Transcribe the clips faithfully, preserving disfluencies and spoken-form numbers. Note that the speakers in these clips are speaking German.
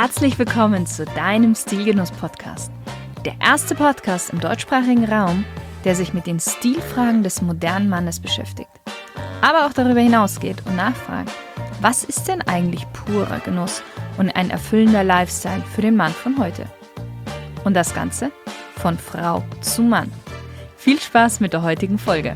Herzlich willkommen zu deinem Stilgenuss-Podcast. Der erste Podcast im deutschsprachigen Raum, der sich mit den Stilfragen des modernen Mannes beschäftigt. Aber auch darüber hinausgeht und nachfragt, was ist denn eigentlich purer Genuss und ein erfüllender Lifestyle für den Mann von heute? Und das Ganze von Frau zu Mann. Viel Spaß mit der heutigen Folge.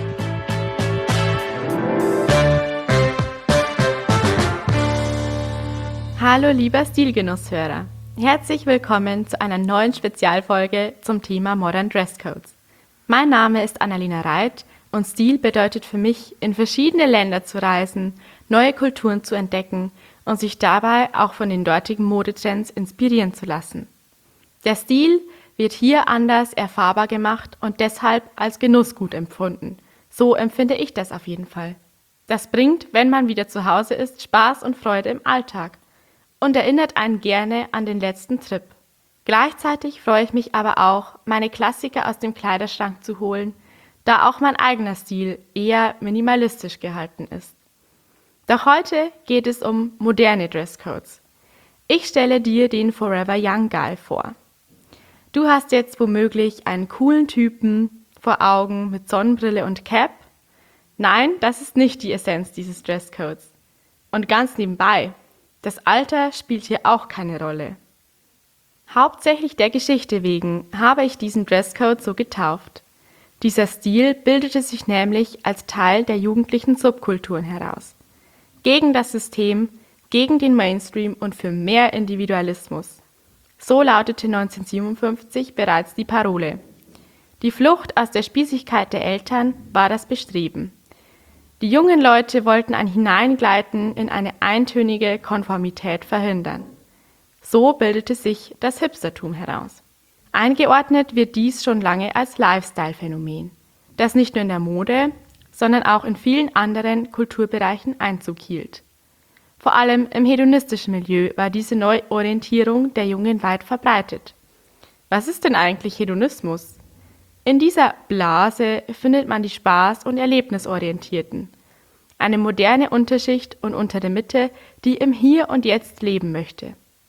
Hallo lieber Stilgenusshörer, herzlich willkommen zu einer neuen Spezialfolge zum Thema Modern Dresscodes. Mein Name ist Annalena Reit und Stil bedeutet für mich, in verschiedene Länder zu reisen, neue Kulturen zu entdecken und sich dabei auch von den dortigen Modetrends inspirieren zu lassen. Der Stil wird hier anders erfahrbar gemacht und deshalb als Genussgut empfunden. So empfinde ich das auf jeden Fall. Das bringt, wenn man wieder zu Hause ist, Spaß und Freude im Alltag und erinnert einen gerne an den letzten Trip. Gleichzeitig freue ich mich aber auch, meine Klassiker aus dem Kleiderschrank zu holen, da auch mein eigener Stil eher minimalistisch gehalten ist. Doch heute geht es um moderne Dresscodes. Ich stelle dir den Forever Young Guy vor. Du hast jetzt womöglich einen coolen Typen vor Augen mit Sonnenbrille und Cap. Nein, das ist nicht die Essenz dieses Dresscodes. Und ganz nebenbei, das Alter spielt hier auch keine Rolle. Hauptsächlich der Geschichte wegen habe ich diesen Dresscode so getauft. Dieser Stil bildete sich nämlich als Teil der jugendlichen Subkulturen heraus. Gegen das System, gegen den Mainstream und für mehr Individualismus. So lautete neunzehnhundertsiebenundfünfzig bereits die Parole. Die Flucht aus der Spießigkeit der Eltern war das Bestreben. Die jungen Leute wollten ein Hineingleiten in eine eintönige Konformität verhindern. So bildete sich das Hipstertum heraus. Eingeordnet wird dies schon lange als Lifestyle-Phänomen, das nicht nur in der Mode, sondern auch in vielen anderen Kulturbereichen Einzug hielt. Vor allem im hedonistischen Milieu war diese Neuorientierung der Jungen weit verbreitet. Was ist denn eigentlich Hedonismus? In dieser Blase findet man die Spaß- und Erlebnisorientierten. Eine moderne Unterschicht und untere Mitte, die im Hier und Jetzt leben möchte.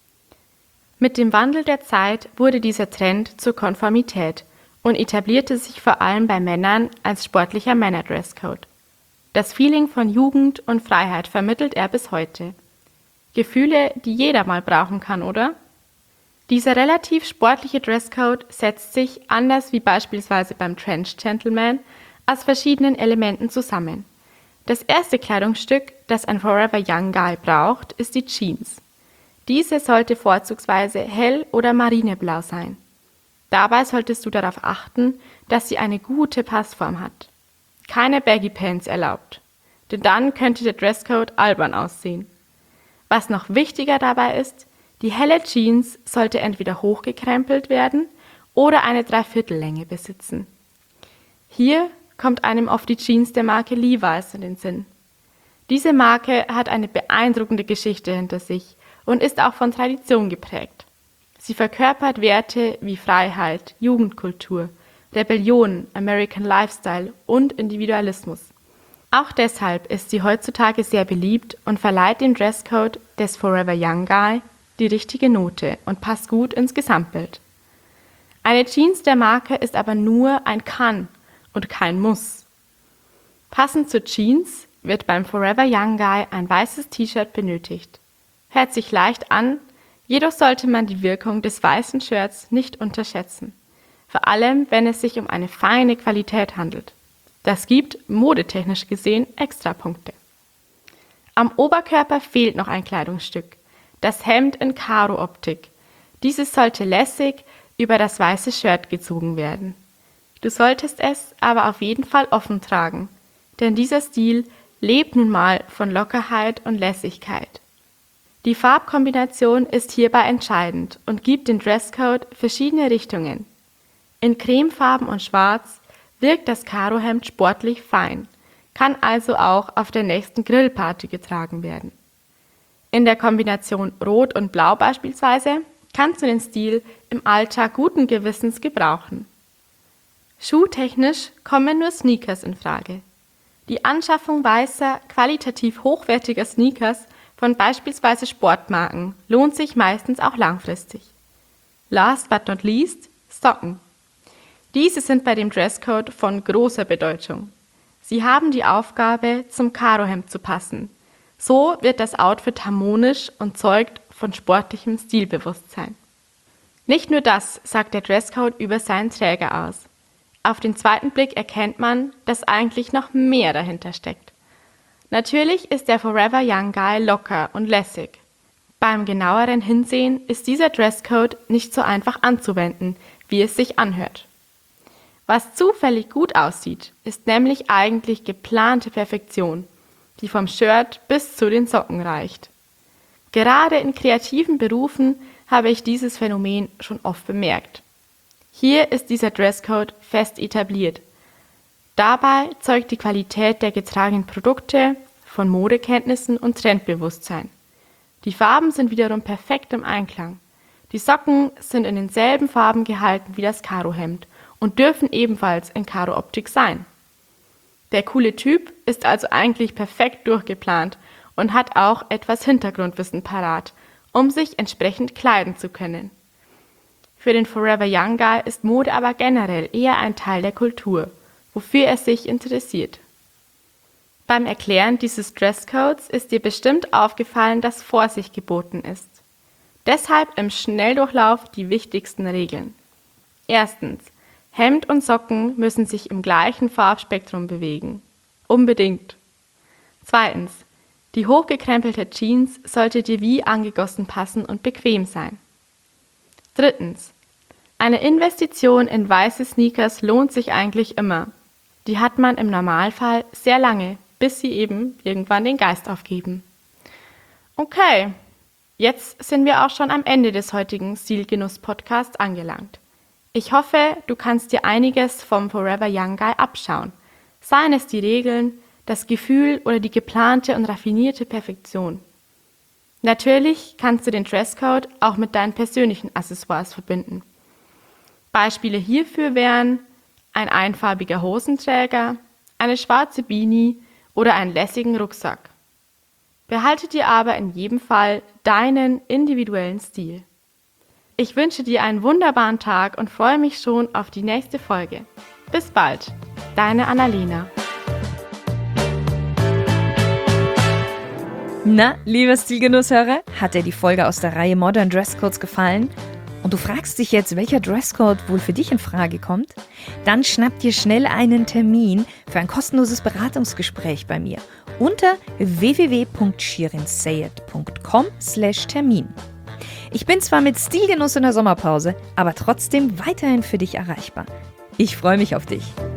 Mit dem Wandel der Zeit wurde dieser Trend zur Konformität und etablierte sich vor allem bei Männern als sportlicher Männerdresscode. Das Feeling von Jugend und Freiheit vermittelt er bis heute. Gefühle, die jeder mal brauchen kann, oder? Dieser relativ sportliche Dresscode setzt sich, anders wie beispielsweise beim Trench Gentleman, aus verschiedenen Elementen zusammen. Das erste Kleidungsstück, das ein Forever Young Guy braucht, ist die Jeans. Diese sollte vorzugsweise hell- oder marineblau sein. Dabei solltest du darauf achten, dass sie eine gute Passform hat. Keine Baggy Pants erlaubt, denn dann könnte der Dresscode albern aussehen. Was noch wichtiger dabei ist, die helle Jeans sollte entweder hochgekrempelt werden oder eine Dreiviertellänge besitzen. Hier kommt einem oft die Jeans der Marke Levi's in den Sinn. Diese Marke hat eine beeindruckende Geschichte hinter sich und ist auch von Tradition geprägt. Sie verkörpert Werte wie Freiheit, Jugendkultur, Rebellion, American Lifestyle und Individualismus. Auch deshalb ist sie heutzutage sehr beliebt und verleiht dem Dresscode des Forever Young Guy die richtige Note und passt gut ins Gesamtbild. Eine Jeans der Marke ist aber nur ein Kann und kein Muss. Passend zur Jeans wird beim Forever Young Guy ein weißes T-Shirt benötigt. Hört sich leicht an, jedoch sollte man die Wirkung des weißen Shirts nicht unterschätzen. Vor allem, wenn es sich um eine feine Qualität handelt. Das gibt, modetechnisch gesehen, Extrapunkte. Am Oberkörper fehlt noch ein Kleidungsstück. Das Hemd in Karo-Optik. Dieses sollte lässig über das weiße Shirt gezogen werden. Du solltest es aber auf jeden Fall offen tragen, denn dieser Stil lebt nun mal von Lockerheit und Lässigkeit. Die Farbkombination ist hierbei entscheidend und gibt den Dresscode verschiedene Richtungen. In Cremefarben und Schwarz wirkt das Karohemd sportlich fein, kann also auch auf der nächsten Grillparty getragen werden. In der Kombination Rot und Blau beispielsweise kannst du den Stil im Alltag guten Gewissens gebrauchen. Schuhtechnisch kommen nur Sneakers in Frage. Die Anschaffung weißer, qualitativ hochwertiger Sneakers von beispielsweise Sportmarken lohnt sich meistens auch langfristig. Last but not least, Socken. Diese sind bei dem Dresscode von großer Bedeutung. Sie haben die Aufgabe, zum Karohemd zu passen. So wird das Outfit harmonisch und zeugt von sportlichem Stilbewusstsein. Nicht nur das sagt der Dresscode über seinen Träger aus. Auf den zweiten Blick erkennt man, dass eigentlich noch mehr dahinter steckt. Natürlich ist der Forever Young Guy locker und lässig. Beim genaueren Hinsehen ist dieser Dresscode nicht so einfach anzuwenden, wie es sich anhört. Was zufällig gut aussieht, ist nämlich eigentlich geplante Perfektion, die vom Shirt bis zu den Socken reicht. Gerade in kreativen Berufen habe ich dieses Phänomen schon oft bemerkt. Hier ist dieser Dresscode fest etabliert. Dabei zeugt die Qualität der getragenen Produkte von Modekenntnissen und Trendbewusstsein. Die Farben sind wiederum perfekt im Einklang. Die Socken sind in denselben Farben gehalten wie das Karohemd und dürfen ebenfalls in Karo-Optik sein. Der coole Typ ist also eigentlich perfekt durchgeplant und hat auch etwas Hintergrundwissen parat, um sich entsprechend kleiden zu können. Für den Forever Young Guy ist Mode aber generell eher ein Teil der Kultur, wofür er sich interessiert. Beim Erklären dieses Dresscodes ist dir bestimmt aufgefallen, dass Vorsicht geboten ist. Deshalb im Schnelldurchlauf die wichtigsten Regeln. Erstens: Hemd und Socken müssen sich im gleichen Farbspektrum bewegen. Unbedingt. Zweitens: Die hochgekrempelte Jeans sollte dir wie angegossen passen und bequem sein. Drittens: Eine Investition in weiße Sneakers lohnt sich eigentlich immer. Die hat man im Normalfall sehr lange, bis sie eben irgendwann den Geist aufgeben. Okay, jetzt sind wir auch schon am Ende des heutigen Stilgenuss-Podcasts angelangt. Ich hoffe, du kannst dir einiges vom Forever Young Guy abschauen. Seien es die Regeln, das Gefühl oder die geplante und raffinierte Perfektion. Natürlich kannst du den Dresscode auch mit deinen persönlichen Accessoires verbinden. Beispiele hierfür wären ein einfarbiger Hosenträger, eine schwarze Beanie oder einen lässigen Rucksack. Behalte dir aber in jedem Fall deinen individuellen Stil. Ich wünsche dir einen wunderbaren Tag und freue mich schon auf die nächste Folge. Bis bald, deine Annalena. Na, lieber Stilgenusshörer, hat dir die Folge aus der Reihe Modern Dresscodes gefallen? Und du fragst dich jetzt, welcher Dresscode wohl für dich in Frage kommt? Dann schnapp dir schnell einen Termin für ein kostenloses Beratungsgespräch bei mir unter w w w punkt shirinsayed punkt com slash Termin. Ich bin zwar mit Stilgenuss in der Sommerpause, aber trotzdem weiterhin für dich erreichbar. Ich freue mich auf dich.